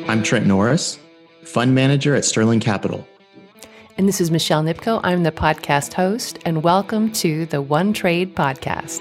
I'm Trent Norris, fund manager at Sterling Capital. And this is Michelle Nipko. I'm the podcast host, and welcome to the One Trade podcast.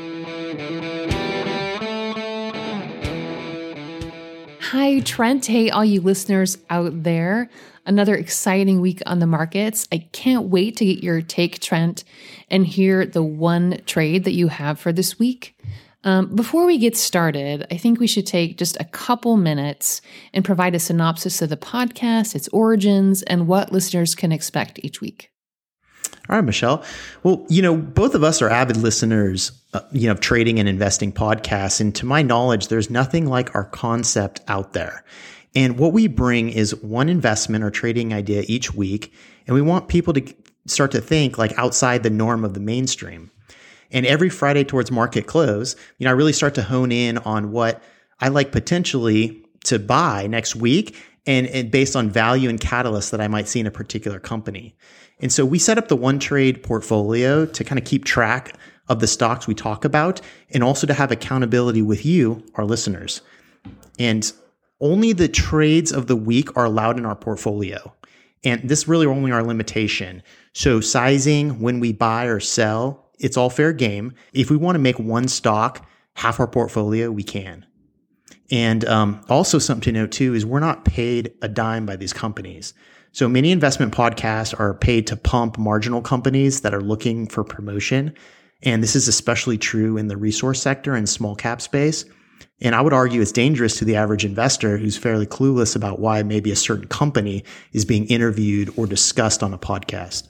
Hi, Trent. Hey, all you listeners out there. Another exciting week on the markets. I can't wait to get your take, Trent, and hear the one trade that you have for this week. Before we get started, I think we should take just a couple minutes and provide a synopsis of the podcast, its origins, and what listeners can expect each week. All right, Michelle. Well, both of us are avid listeners, of trading and investing podcasts. And to my knowledge, there's nothing like our concept out there. And what we bring is one investment or trading idea each week. And we want people to start to think like outside the norm of the mainstream. And every Friday towards market close, I really start to hone in on what I like potentially to buy next week and based on value and catalysts that I might see in a particular company. And so we set up the One Trade portfolio to kind of keep track of the stocks we talk about and also to have accountability with you, our listeners. And only the trades of the week are allowed in our portfolio. And this really only our limitation. So sizing, when we buy or sell, it's all fair game. If we want to make one stock half our portfolio, we can. And also something to note too is we're not paid a dime by these companies. So many investment podcasts are paid to pump marginal companies that are looking for promotion. And this is especially true in the resource sector and small cap space. And I would argue it's dangerous to the average investor who's fairly clueless about why maybe a certain company is being interviewed or discussed on a podcast.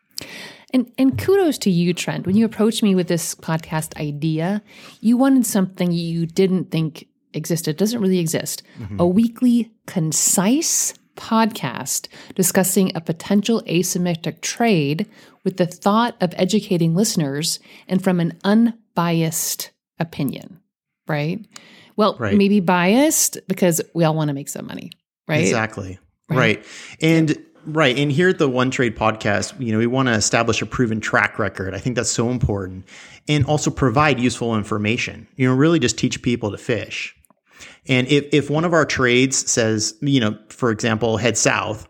And kudos to you, Trent. When you approached me with this podcast idea, you wanted something you didn't think existed. It doesn't really exist. Mm-hmm. A weekly, concise podcast discussing a potential asymmetric trade with the thought of educating listeners and from an unbiased opinion, right? Well, right. Maybe biased because we all want to make some money, right? Exactly. Right. And right. And here at the One Trade podcast, we want to establish a proven track record. I think that's so important. And also provide useful information, really just teach people to fish. And if one of our trades says, for example, head south,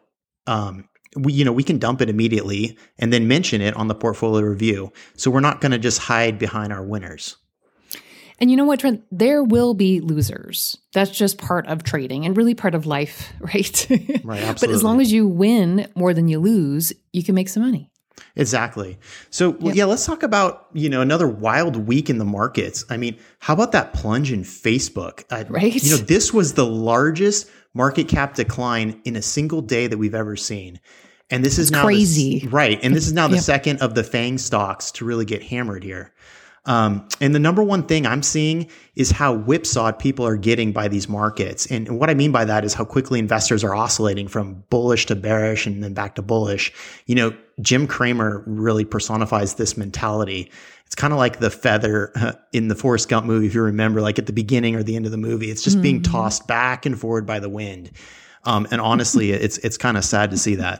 we can dump it immediately and then mention it on the portfolio review. So we're not going to just hide behind our winners. And you know what, Trent? There will be losers. That's just part of trading and really part of life, right? Right, absolutely. But as long as you win more than you lose, you can make some money. Exactly. So, let's talk about, another wild week in the markets. I mean, how about that plunge in Facebook? Right. This was the largest market cap decline in a single day that we've ever seen. And this is now crazy. Right. And this is now the second of the FANG stocks to really get hammered here. And the number one thing I'm seeing is how whipsawed people are getting by these markets. And what I mean by that is how quickly investors are oscillating from bullish to bearish and then back to bullish. Jim Cramer really personifies this mentality. It's kind of like the feather in the Forrest Gump movie, if you remember, like at the beginning or the end of the movie. It's just being tossed back and forward by the wind. And honestly, it's kind of sad to see that.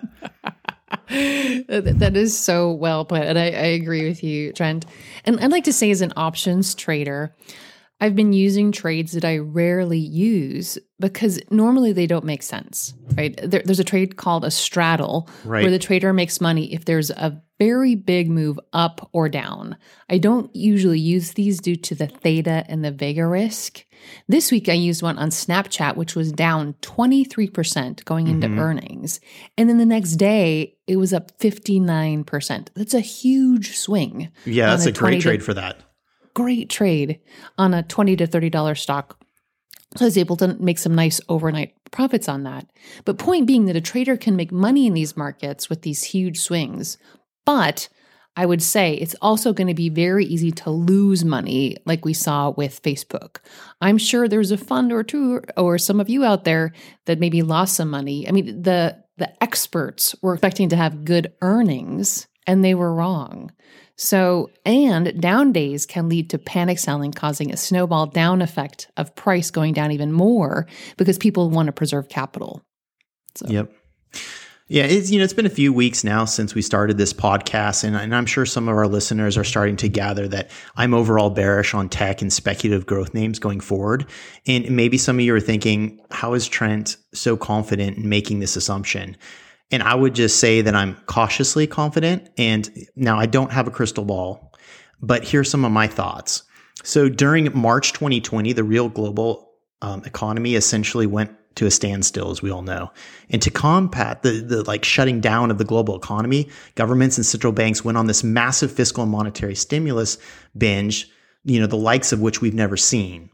That is so well put. And I agree with you, Trent. And I'd like to say as an options trader, I've been using trades that I rarely use because normally they don't make sense, right? There's a trade called a straddle where the trader makes money if there's a very big move up or down. I don't usually use these due to the theta and the vega risk. This week I used one on Snapchat, which was down 23% going into earnings. And then the next day it was up 59%. That's a huge swing. Yeah, that's a great trade for that. Great trade on a $20 to $30 stock. So I was able to make some nice overnight profits on that. But point being that a trader can make money in these markets with these huge swings. But I would say it's also going to be very easy to lose money like we saw with Facebook. I'm sure there's a fund or two or some of you out there that maybe lost some money. I mean, the experts were expecting to have good earnings and they were wrong. So, and down days can lead to panic selling, causing a snowball down effect of price going down even more because people want to preserve capital. So. Yep. Yeah, it's been a few weeks now since we started this podcast, and I'm sure some of our listeners are starting to gather that I'm overall bearish on tech and speculative growth names going forward. And maybe some of you are thinking, how is Trent so confident in making this assumption? And I would just say that I'm cautiously confident. And now I don't have a crystal ball, but here's some of my thoughts. So during March 2020, the real global economy essentially went to a standstill, as we all know. And to combat the like shutting down of the global economy, governments and central banks went on this massive fiscal and monetary stimulus binge, the likes of which we've never seen.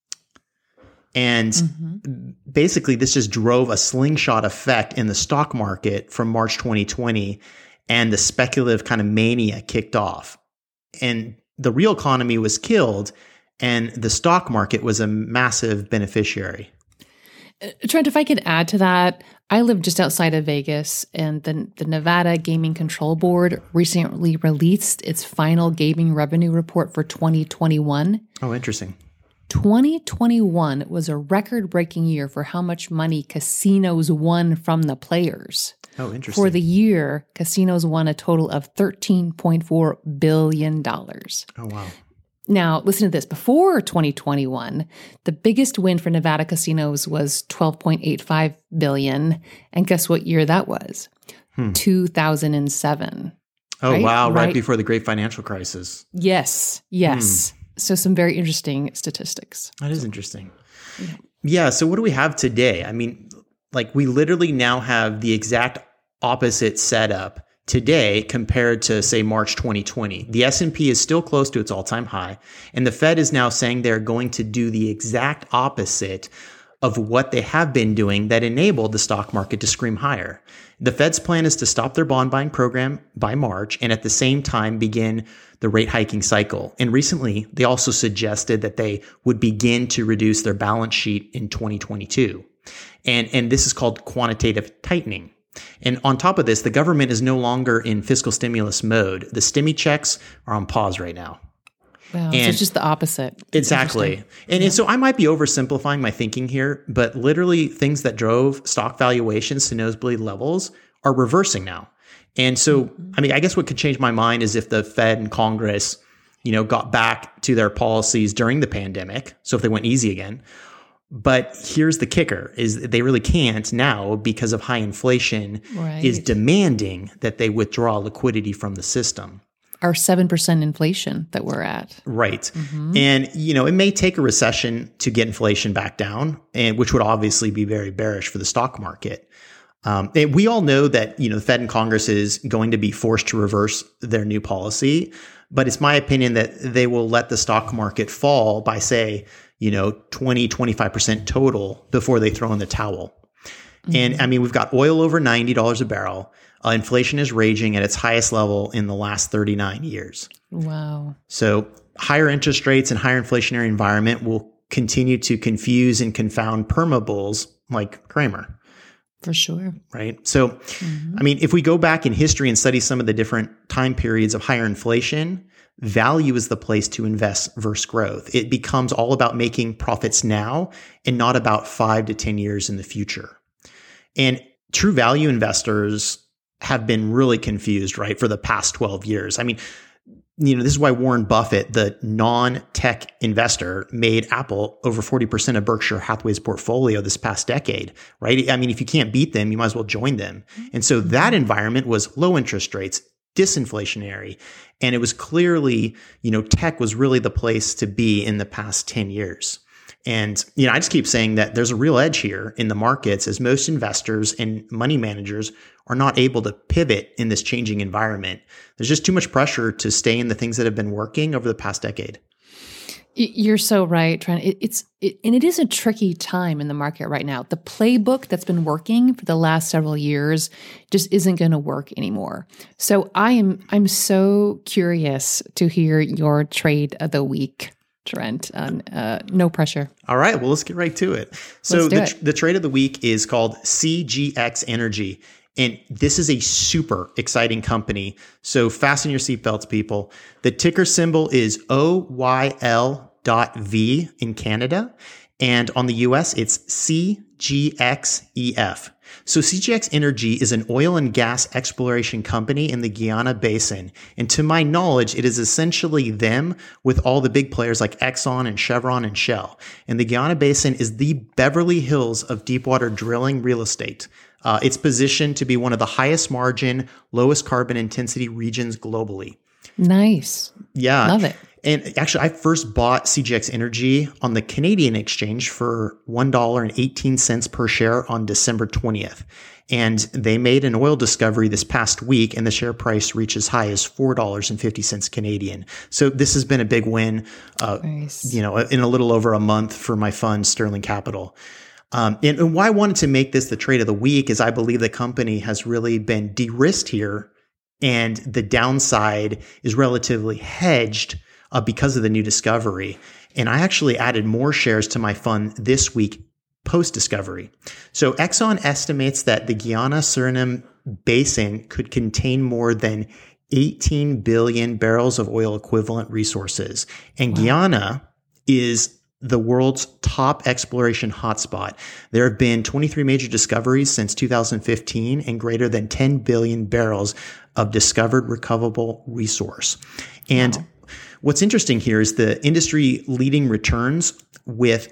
And basically, this just drove a slingshot effect in the stock market from March 2020, and the speculative kind of mania kicked off. And the real economy was killed, and the stock market was a massive beneficiary. Trent, if I could add to that, I live just outside of Vegas, and the Nevada Gaming Control Board recently released its final gaming revenue report for 2021. Oh, interesting. 2021 was a record-breaking year for how much money casinos won from the players. Oh, interesting. For the year, casinos won a total of $13.4 billion. Oh, wow. Now, listen to this. Before 2021, the biggest win for Nevada casinos was $12.85 billion. And guess what year that was? 2007. Oh, right? wow. Right before the great financial crisis. Yes. So some very interesting statistics. That is interesting. Yeah. So what do we have today? I mean, like we literally now have the exact opposite setup today compared to, say, March 2020. The S&P is still close to its all-time high, and the Fed is now saying they're going to do the exact opposite of what they have been doing that enabled the stock market to scream higher. The Fed's plan is to stop their bond buying program by March and at the same time begin the rate hiking cycle. And recently, they also suggested that they would begin to reduce their balance sheet in 2022. And this is called quantitative tightening. And on top of this, the government is no longer in fiscal stimulus mode. The stimmy checks are on pause right now. Wow, so it's just the opposite. Exactly. And so I might be oversimplifying my thinking here, but literally things that drove stock valuations to nosebleed levels are reversing now. And so, I mean, I guess what could change my mind is if the Fed and Congress, got back to their policies during the pandemic. So if they went easy again. But here's the kicker is they really can't now because of high inflation is demanding that they withdraw liquidity from the system. Our 7% inflation that we're at. Right. And, it may take a recession to get inflation back down, and which would obviously be very bearish for the stock market. And we all know that, the Fed and Congress is going to be forced to reverse their new policy. But it's my opinion that they will let the stock market fall by, say, 20, 25% total before they throw in the towel. And I mean, we've got oil over $90 a barrel. Inflation is raging at its highest level in the last 39 years. Wow. So higher interest rates and higher inflationary environment will continue to confuse and confound perma bulls like Cramer. For sure. Right. So, I mean, if we go back in history and study some of the different time periods of higher inflation, value is the place to invest versus growth. It becomes all about making profits now and not about 5 to 10 years in the future. And true value investors have been really confused, right, for the past 12 years. I mean, this is why Warren Buffett, the non-tech investor, made Apple over 40% of Berkshire Hathaway's portfolio this past decade, right? I mean, if you can't beat them, you might as well join them. And so that environment was low interest rates, disinflationary. And it was clearly, tech was really the place to be in the past 10 years. And, I just keep saying that there's a real edge here in the markets as most investors and money managers are not able to pivot in this changing environment. There's just too much pressure to stay in the things that have been working over the past decade. You're so right, Trent. And it is a tricky time in the market right now. The playbook that's been working for the last several years just isn't going to work anymore. So I'm so curious to hear your trade of the week, Trent. No pressure. All right. Well, let's get right to it. So the trade of the week is called CGX Energy. And this is a super exciting company. So fasten your seatbelts, people. The ticker symbol is OYL .v in Canada. And on the US, it's CGXEF. So CGX Energy is an oil and gas exploration company in the Guyana Basin. And to my knowledge, it is essentially them with all the big players like Exxon and Chevron and Shell. And the Guyana Basin is the Beverly Hills of deepwater drilling real estate. It's positioned to be one of the highest margin, lowest carbon intensity regions globally. Nice. Yeah. Love it. And actually, I first bought CGX Energy on the Canadian exchange for $1.18 per share on December 20th. And they made an oil discovery this past week, and the share price reached as high as $4.50 Canadian. So this has been a big win, Nice. in a little over a month for my fund, Sterling Capital. And why I wanted to make this the trade of the week is I believe the company has really been de-risked here, and the downside is relatively hedged because of the new discovery. And I actually added more shares to my fund this week post-discovery. So Exxon estimates that the Guyana-Suriname Basin could contain more than 18 billion barrels of oil equivalent resources. And Guyana is the world's top exploration hotspot. There have been 23 major discoveries since 2015 and greater than 10 billion barrels of discovered recoverable resource. And what's interesting here is the industry leading returns with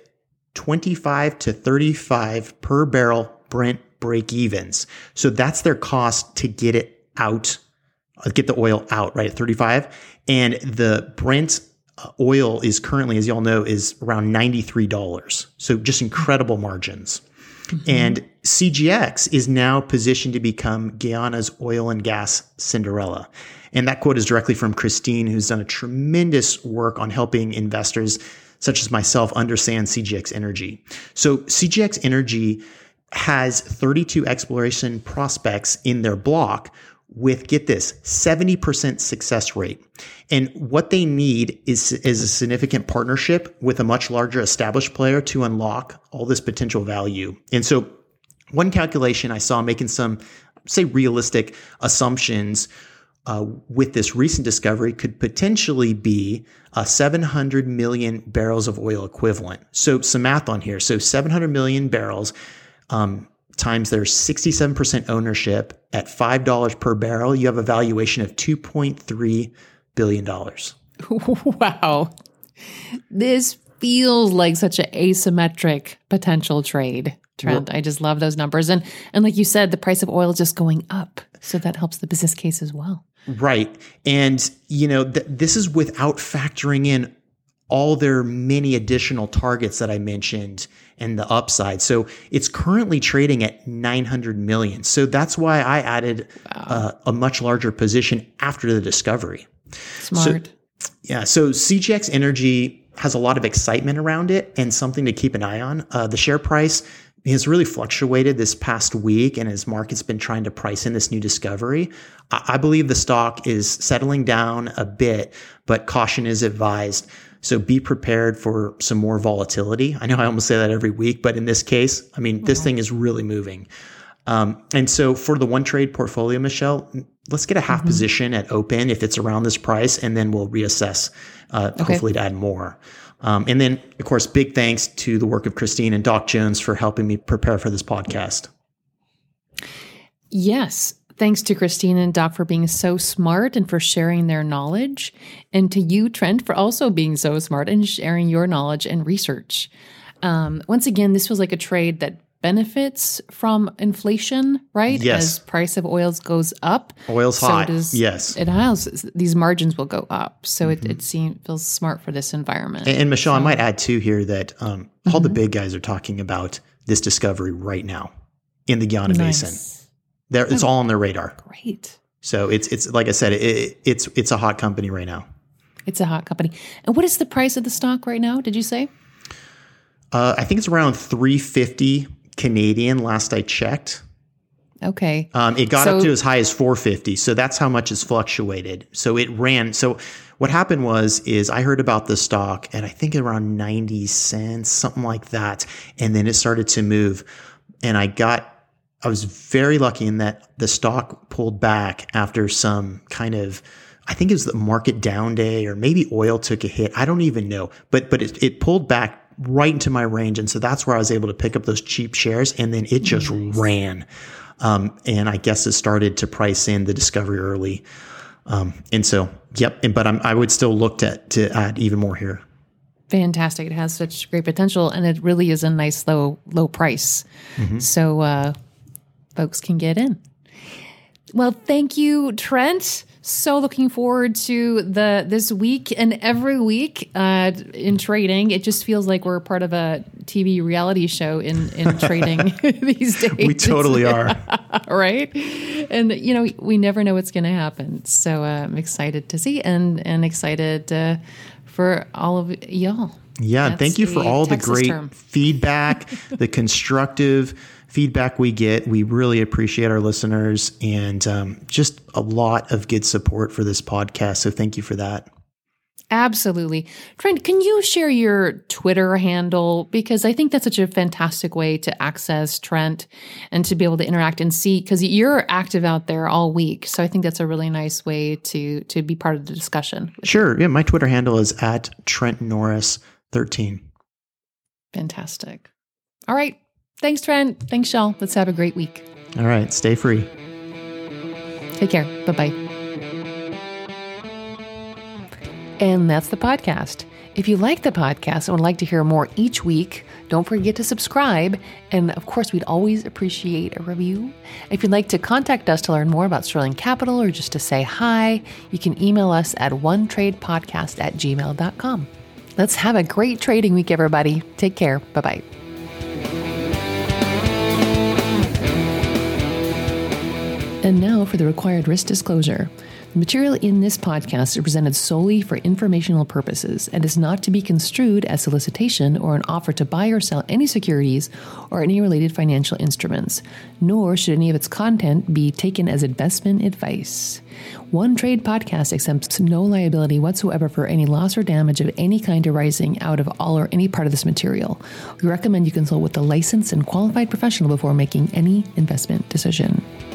25 to 35 per barrel Brent break evens. So that's their cost to get it out, get the oil out, right? At 35. And the Brent oil is currently, as y'all know, is around $93. So just incredible margins. Mm-hmm. And CGX is now positioned to become Guyana's oil and gas Cinderella. And that quote is directly from Christine, who's done a tremendous work on helping investors such as myself understand CGX Energy. So CGX Energy has 32 exploration prospects in their block with, get this, 70% success rate. And what they need is a significant partnership with a much larger established player to unlock all this potential value. And so one calculation I saw making some, say, realistic assumptions with this recent discovery could potentially be 700 million barrels of oil equivalent. So some math on here. So 700 million barrels times their 67% ownership at $5 per barrel, you have a valuation of $2.3 billion. Wow. This feels like such an asymmetric potential trade, Trent. I just love those numbers. And like you said, the price of oil is just going up. So that helps the business case as well. Right. And, this is without factoring in all their many additional targets that I mentioned and the upside. So it's currently trading at 900 million. So that's why I added a much larger position after the discovery. Smart. So CGX Energy has a lot of excitement around it and something to keep an eye on. The share price has really fluctuated this past week, and as market's been trying to price in this new discovery, I believe the stock is settling down a bit, but caution is advised. So be prepared for some more volatility. I know I almost say that every week, but in this case, this thing is really moving. And so for the one trade portfolio, Michelle, let's get a half position at open if it's around this price, and then we'll reassess, hopefully to add more. And then, of course, big thanks to the work of Christine and Doc Jones for helping me prepare for this podcast. Yes. Thanks to Christine and Doc for being so smart and for sharing their knowledge. And to you, Trent, for also being so smart and sharing your knowledge and research. Once again, this feels like a trade that benefits from inflation, right? Yes. As price of oils goes up. Oil's hot. Yes. It has. These margins will go up. So it feels smart for this environment. And Michelle, I might add too here that all the big guys are talking about this discovery right now in the Guyana Basin. It's all on their radar. Great. So it's like I said, it's a hot company right now. It's a hot company. And what is the price of the stock right now? Did you say? I think it's around $350 Canadian last I checked. Okay. It got up to as high as $450. So that's how much it's fluctuated. So it ran. So what happened is I heard about the stock at I think around 90 cents, something like that. And then it started to move. And I was very lucky in that the stock pulled back after some kind of I think it was the market down day, or maybe oil took a hit. I don't even know, but it pulled back right into my range. And so that's where I was able to pick up those cheap shares, and then it just ran. And I guess it started to price in the discovery early. And so, yep. But I would still look to add even more here. Fantastic. It has such great potential, and it really is a nice low price. So folks can get in. Well, thank you, Trent. So looking forward to this week and every week in trading. It just feels like we're part of a TV reality show in trading these days. We totally are. Right? And, we never know what's going to happen. So I'm excited to see and excited for all of y'all. Yeah. That's thank you for all the great feedback, the constructive feedback we get. We really appreciate our listeners, and just a lot of good support for this podcast. So thank you for that. Absolutely. Trent, can you share your Twitter handle? Because I think that's such a fantastic way to access Trent and to be able to interact and see, because you're active out there all week. So I think that's a really nice way to be part of the discussion. Sure. Yeah. My Twitter handle is @TrentNorris13. Fantastic. All right. Thanks, Trent. Thanks, y'all. Let's have a great week. All right. Stay free. Take care. Bye-bye. And that's the podcast. If you like the podcast and would like to hear more each week, don't forget to subscribe. And of course, we'd always appreciate a review. If you'd like to contact us to learn more about Sterling Capital or just to say hi, you can email us at onetradepodcast@gmail.com. Let's have a great trading week, everybody. Take care. Bye-bye. And now for the required risk disclosure. The material in this podcast is presented solely for informational purposes and is not to be construed as solicitation or an offer to buy or sell any securities or any related financial instruments, nor should any of its content be taken as investment advice. One Trade Podcast accepts no liability whatsoever for any loss or damage of any kind arising out of all or any part of this material. We recommend you consult with a licensed and qualified professional before making any investment decision.